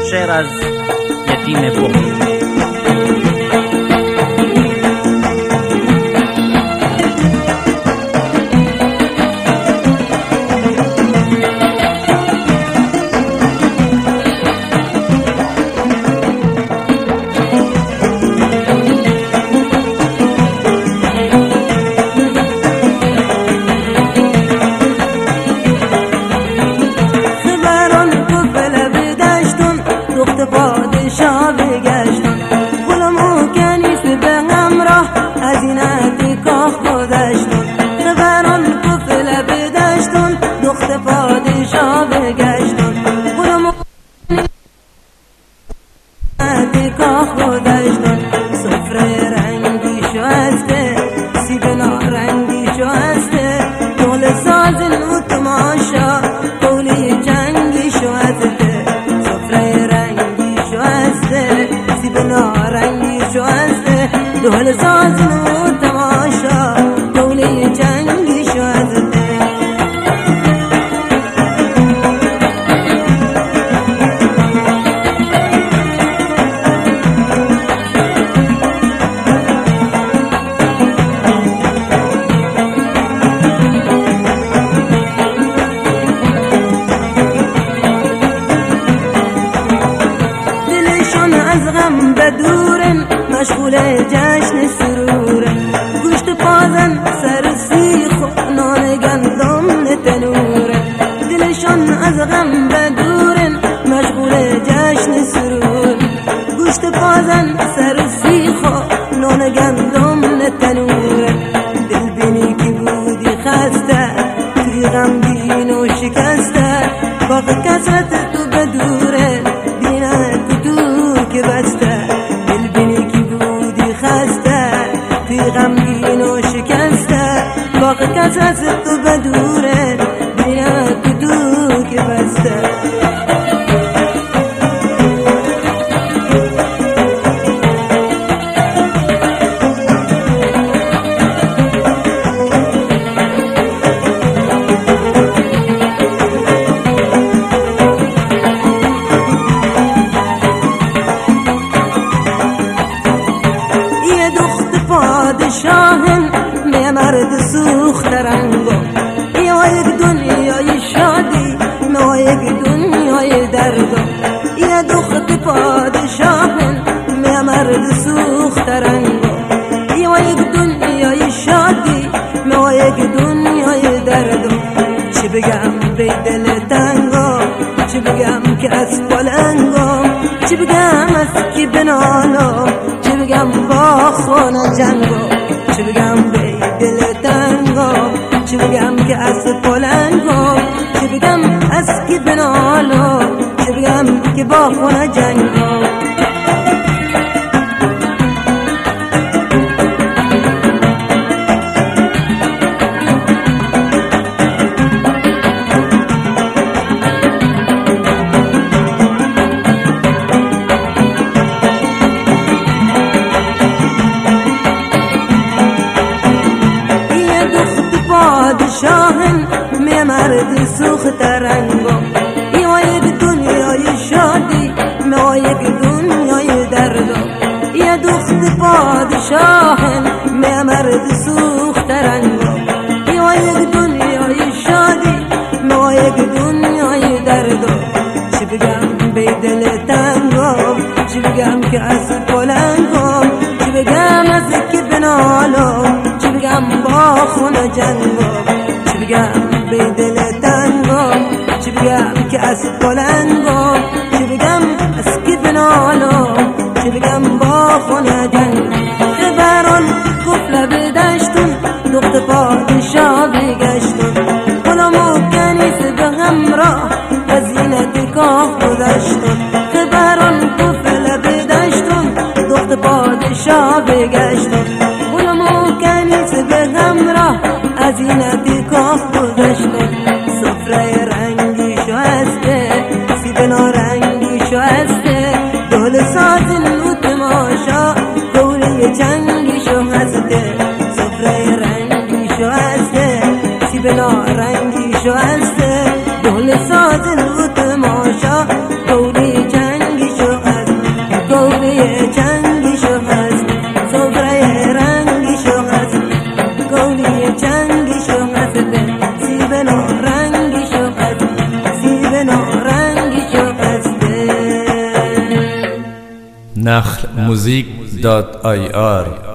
شعر از یتیم بخت. دهل سازن و تماشا دوله جنگی شده دلشون از غم بدورن مشغول جشن سروره گوشت پازن سر سیخ و نان گندم تنوره دلشان از غم بدورن مشغول جشن سروره گوشت پازن سر سیخ و نان گندم تنوره دل بینی که بودی خسته توی غمگین و شکسته باقی کسرت تو بدوره بینه تو که بسته غمگین و شکسته باقی کس از تو بدوره بینه تو که بسته پادشاهن می مرد سوخت رنگو یا یک دنیای شادی ما یک دنیای دردو یا دخت پادشاهن می مرد سوخت رنگو یا یک دنیای شادی ما یک دنیای دردو چی بگم به دل تنگو چی بگم که از پلنگو چی بگم از کی بنالو چی بگم با خونه جنگو چی بگم به دل تنگو چی بگم که از پلنگو چی بگم از کی بنالو چی بگم که با خونه جنگو پادشاهن می مرد سوخت رنگو یا یک دنیای شادی ما یک دنیای دردو یا دخت پادشاهن می مرد سوخت رنگو یا یک دنیای شادی ما یک دنیای دردو چی بگم به دل تنگو چی بگم که از پلنگو چی بگم از کی بنالو چی بگم با خونه جنگو چی بگم به دل تنگو چی بگم که از پلنگو چی بگم از کی بنالو چی بگم با خونه جنگو خبران قفل بدشتون دخت پادشاه بگشتون غلامو کنیس به همراه وزینت کاخ گذشتون خبران قفل بدشتون دخت پادشاه بگشتون غلامو کنیس به همراه وزینت کاخ گذشتون سفره رنگی شسته سیب نارنگی شسته دهل سازن و تماشا دوله جنگی شسته سفره رنگی شسته سیب نارنگی شسته دهل سازن و تماشا دوله گولی چنگشو هست سفره رنگشو هست گولی چنگشو هست سیب نو رنگشو هست سیب نو رنگشو هست Nachlmusic.ir